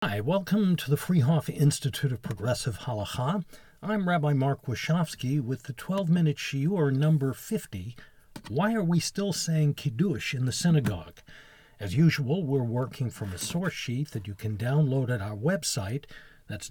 Hi, welcome to the Freehoff Institute of Progressive Halacha. I'm Rabbi Mark Wachowski with the 12-minute shiur number 50, Why Are We Still Saying Kiddush in the Synagogue? As usual, we're working from a source sheet that you can download at our website. That's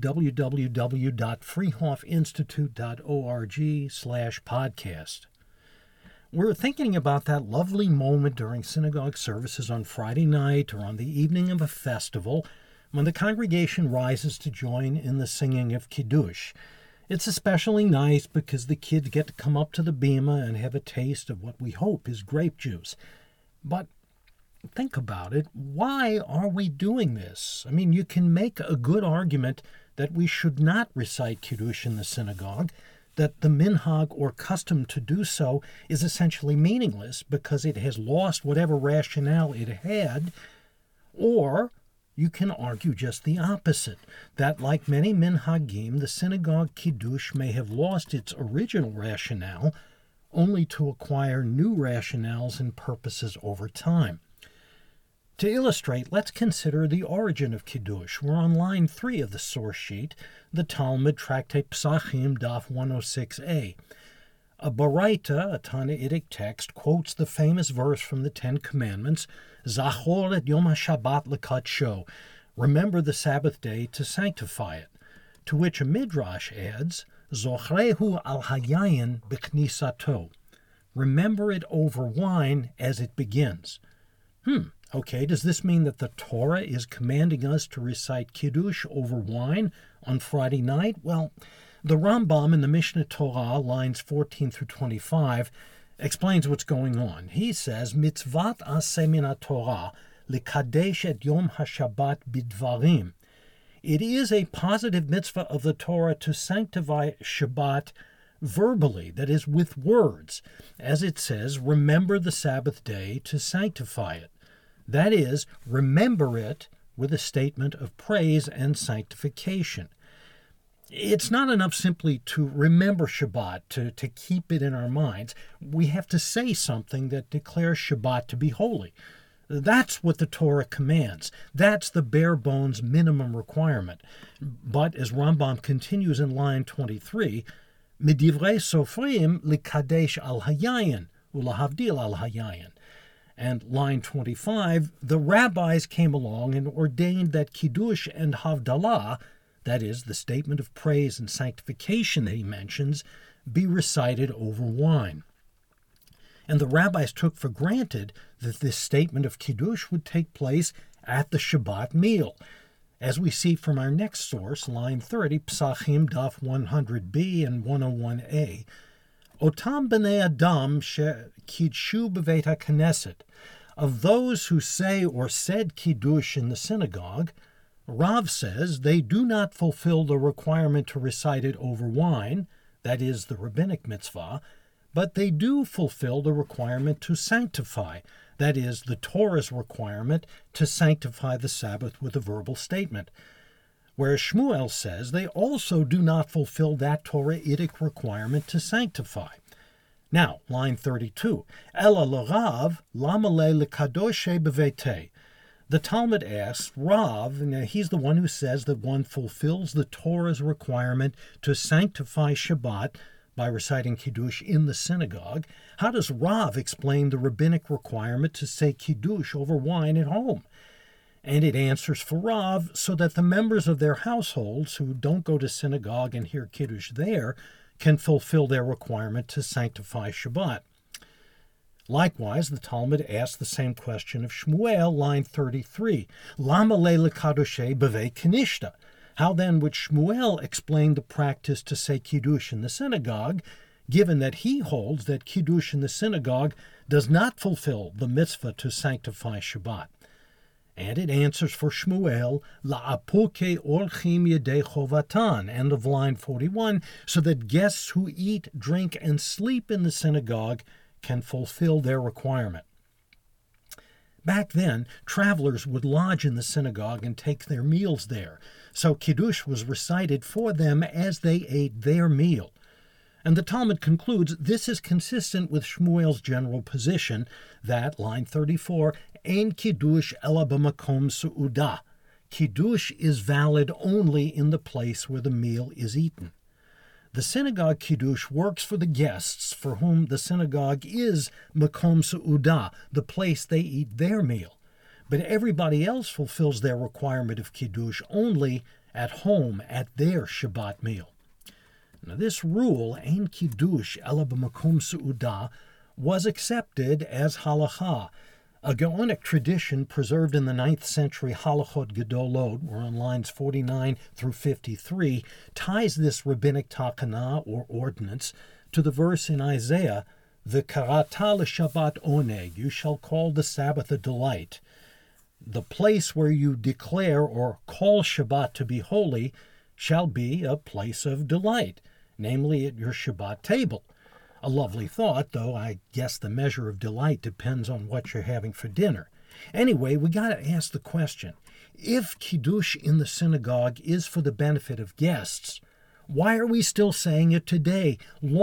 www.freehoffinstitute.org/podcast. We're thinking about that lovely moment during synagogue services on Friday night or on the evening of a festival when the congregation rises to join in the singing of Kiddush. It's especially nice because the kids get to come up to the bima and have a taste of what we hope is grape juice. But think about it. Why are we doing this? I mean, you can make a good argument that we should not recite Kiddush in the synagogue, that the minhag or custom to do so is essentially meaningless because it has lost whatever rationale it had, or you can argue just the opposite, that like many minhagim, the synagogue Kiddush may have lost its original rationale only to acquire new rationales and purposes over time. To illustrate, let's consider the origin of Kiddush. We're on line 3 of the source sheet, the Talmud Tractate Pesachim, Daf 106a. A Baraita, a Tannaitic text, quotes the famous verse from the Ten Commandments, Zachor et Yom HaShabbat lekadsho, remember the Sabbath day to sanctify it, to which a Midrash adds, Zochrehu al hayayin b'knisato, remember it over wine as it begins. Okay, does this mean that the Torah is commanding us to recite Kiddush over wine on Friday night? Well, the Rambam in the Mishneh Torah, lines 14 through 25, explains what's going on. He says, Mitzvat aseh min haTorah likadesh et Yom HaShabbat bidvarim. It is a positive mitzvah of the Torah to sanctify Shabbat verbally, that is, with words. As it says, remember the Sabbath day to sanctify it. That is, remember it with a statement of praise and sanctification. It's not enough simply to remember Shabbat, to keep it in our minds. We have to say something that declares Shabbat to be holy. That's what the Torah commands. That's the bare bones minimum requirement. But as Rambam continues in line 23, Midivrei Sofrim likadesh al hayayin ulahavdil al hayayin. And line 25, the rabbis came along and ordained that Kiddush and Havdalah, that is, the statement of praise and sanctification that he mentions, be recited over wine. And the rabbis took for granted that this statement of Kiddush would take place at the Shabbat meal. As we see from our next source, line 30, Pesachim Daf 100b and 101a, Otam b'nei Adam shekidshu b'veit HaKnesset, of those who say or said Kiddush in the synagogue, Rav says they do not fulfill the requirement to recite it over wine, that is, the rabbinic mitzvah, but they do fulfill the requirement to sanctify, that is, the Torah's requirement to sanctify the Sabbath with a verbal statement. Whereas Shmuel says they also do not fulfill that Torah-itic requirement to sanctify. Now, line 32, Ela l'Rav lama le lekadoshe b'veitei. The Talmud asks, Rav, he's the one who says that one fulfills the Torah's requirement to sanctify Shabbat by reciting Kiddush in the synagogue. How does Rav explain the rabbinic requirement to say Kiddush over wine at home? And it answers for Rav so that the members of their households who don't go to synagogue and hear Kiddush there can fulfill their requirement to sanctify Shabbat. Likewise, the Talmud asks the same question of Shmuel, line 33, Lama le lekadoshe b'vei kanishta. How then would Shmuel explain the practice to say Kiddush in the synagogue, given that he holds that Kiddush in the synagogue does not fulfill the mitzvah to sanctify Shabbat? And it answers for Shmuel, La'apuke orchim yedei chovatan, end of line 41, so that guests who eat, drink, and sleep in the synagogue can fulfill their requirement. Back then, travelers would lodge in the synagogue and take their meals there, so Kiddush was recited for them as they ate their meal. And the Talmud concludes this is consistent with Shmuel's general position that, line 34, Ein Kiddush ela b'makom su'udah. Kiddush is valid only in the place where the meal is eaten. The synagogue Kiddush works for the guests for whom the synagogue is Makom Seudah, the place they eat their meal. But everybody else fulfills their requirement of Kiddush only at home at their Shabbat meal. Now this rule, Ein Kiddush Ela B'Makom Seudah, was accepted as halakha, a Gaonic tradition preserved in the 9th century Halachot Gedolot, we're on lines 49 through 53, ties this rabbinic takana or ordinance to the verse in Isaiah, V'karata l'Shabbat oneg, you shall call the Sabbath a delight. The place where you declare or call Shabbat to be holy shall be a place of delight, namely at your Shabbat table. A lovely thought, though I guess the measure of delight depends on what you're having for dinner. Anyway, we got to ask the question, if Kiddush in the synagogue is for the benefit of guests, why are we still saying it today,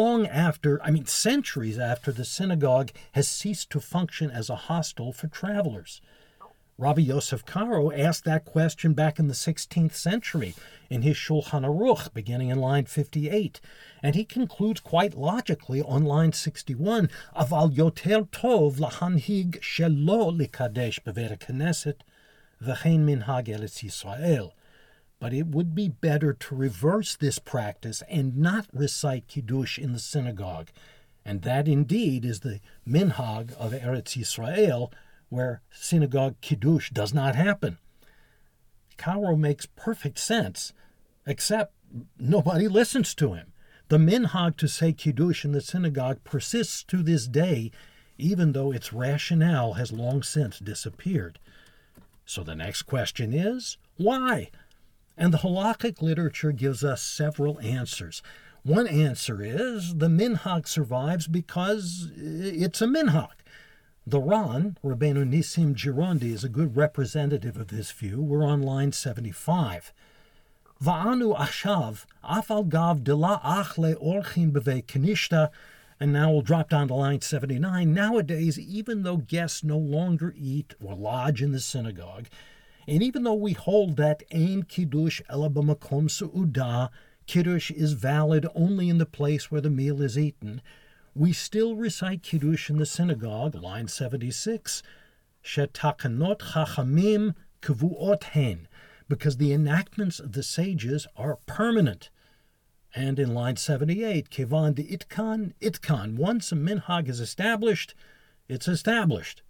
centuries after the synagogue has ceased to function as a hostel for travelers? Rabbi Yosef Karo asked that question back in the 16th century in his Shulchan Aruch, beginning in line 58, and he concludes quite logically on line 61, Aval yoter tov lahanhig shelo likadesh beveit knesset v'chein minhag Eretz Yisrael. But it would be better to reverse this practice and not recite Kiddush in the synagogue, and that indeed is the minhag of Eretz Yisrael, where synagogue Kiddush does not happen. Karo makes perfect sense, except nobody listens to him. The minhag to say Kiddush in the synagogue persists to this day, even though its rationale has long since disappeared. So the next question is, why? And the halakhic literature gives us several answers. One answer is the minhag survives because it's a minhag. The Ran, Rabbeinu Nissim Girondi, is a good representative of this view. We're on line 75. Va'anu ashav, afal gav dela achle orchin bevei kenishta, and now we'll drop down to line 79. Nowadays, even though guests no longer eat or lodge in the synagogue, and even though we hold that Ein Kiddush Ela B'Makom Seudah, Kiddush is valid only in the place where the meal is eaten, we still recite Kiddush in the synagogue, line 76, Shetakanot Chachamim Kvuot Hen, because the enactments of the sages are permanent. And in line 78, Kevan de Itkan, once a minhag is established, it's established.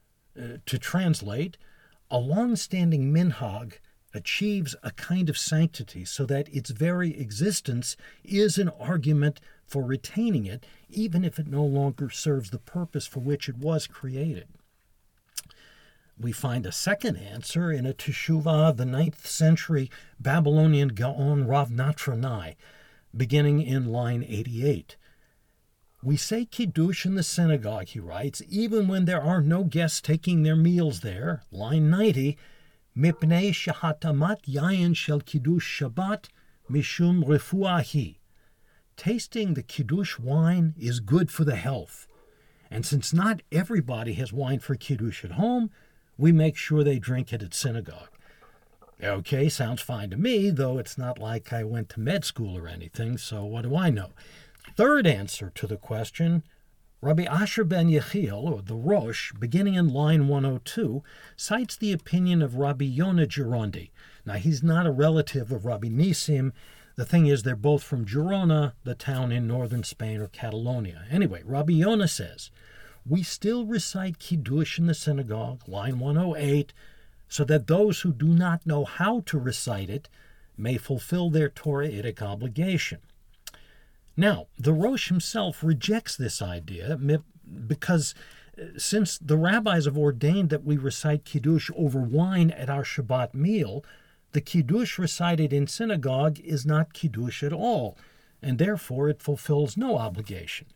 To translate, a long-standing minhag achieves a kind of sanctity so that its very existence is an argument for retaining it, even if it no longer serves the purpose for which it was created. We find a second answer in a teshuvah of the 9th century Babylonian Gaon Rav Natronai, beginning in line 88. We say Kiddush in the synagogue, he writes, even when there are no guests taking their meals there, line 90, Mipnei shehatamat yayin shel Kiddush Shabbat mishum refuahi. Tasting the Kiddush wine is good for the health. And since not everybody has wine for Kiddush at home, we make sure they drink it at synagogue. Okay, sounds fine to me, though it's not like I went to med school or anything, so what do I know? Third answer to the question, Rabbi Asher ben Yechiel, or the Rosh, beginning in line 102, cites the opinion of Rabbi Yonah Girondi. Now, he's not a relative of Rabbi Nissim. The thing is, they're both from Girona, the town in northern Spain or Catalonia. Anyway, Rabbi Yonah says, we still recite Kiddush in the synagogue, line 108, so that those who do not know how to recite it may fulfill their Torah-itic obligation. Now, the Rosh himself rejects this idea because since the rabbis have ordained that we recite Kiddush over wine at our Shabbat meal, the Kiddush recited in synagogue is not Kiddush at all, and therefore it fulfills no obligation.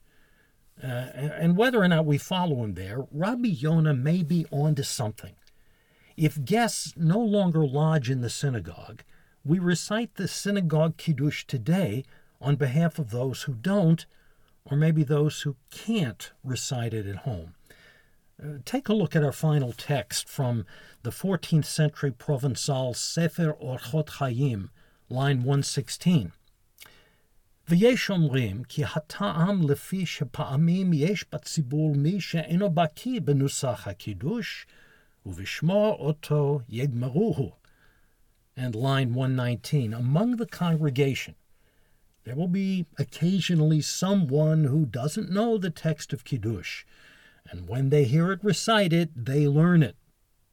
And whether or not we follow him there, Rabbi Yonah may be onto something. If guests no longer lodge in the synagogue, we recite the synagogue Kiddush today on behalf of those who don't, or maybe those who can't recite it at home. Take a look at our final text from the 14th century Provençal Sefer Orchot Chaim, line 116. ויש אומרים כי הטעם לפי שפעמים יש בציבור מי שאינו בקיא בנוסח הקידוש, ובשמוע אותו יגמרוהו. And line 119, among the congregation, there will be occasionally someone who doesn't know the text of Kiddush, and when they hear it recited, they learn it.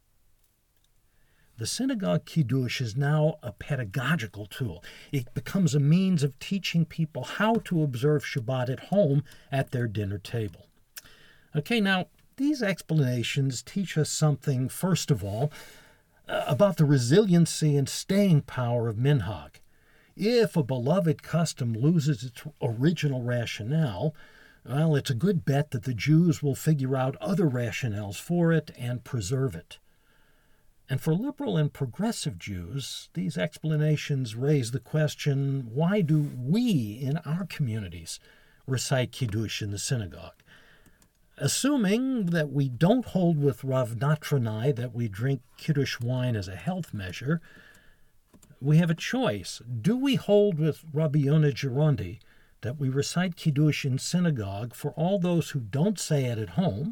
The synagogue Kiddush is now a pedagogical tool. It becomes a means of teaching people how to observe Shabbat at home at their dinner table. Okay, now, these explanations teach us something, first of all, about the resiliency and staying power of minhag. If a beloved custom loses its original rationale, well, it's a good bet that the Jews will figure out other rationales for it and preserve it. And for liberal and progressive Jews, these explanations raise the question, why do we in our communities recite Kiddush in the synagogue? Assuming that we don't hold with Rav Natronai that we drink Kiddush wine as a health measure, we have a choice. Do we hold with Rabbi Yonah Gerondi that we recite Kiddush in synagogue for all those who don't say it at home?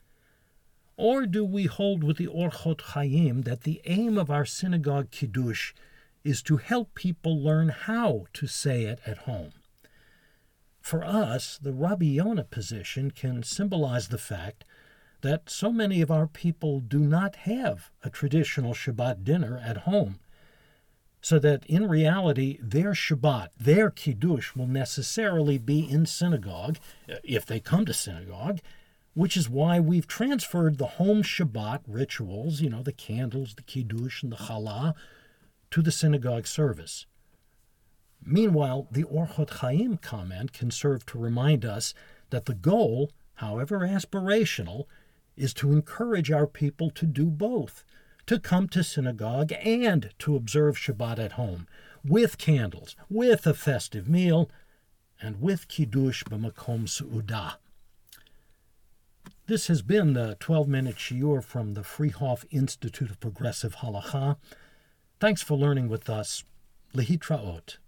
Or do we hold with the Orchot Chaim that the aim of our synagogue Kiddush is to help people learn how to say it at home? For us, the Rabbi Yonah position can symbolize the fact that so many of our people do not have a traditional Shabbat dinner at home, so that in reality their Shabbat, their Kiddush, will necessarily be in synagogue, if they come to synagogue, which is why we've transferred the home Shabbat rituals, the candles, the Kiddush, and the Challah, to the synagogue service. Meanwhile, the Orchot Chaim comment can serve to remind us that the goal, however aspirational, is to encourage our people to do both, to come to synagogue and to observe Shabbat at home, with candles, with a festive meal, and with Kiddush b'makom su'udah. This has been the 12-minute shiur from the Freehoff Institute of Progressive Halacha. Thanks for learning with us. Lehitraot.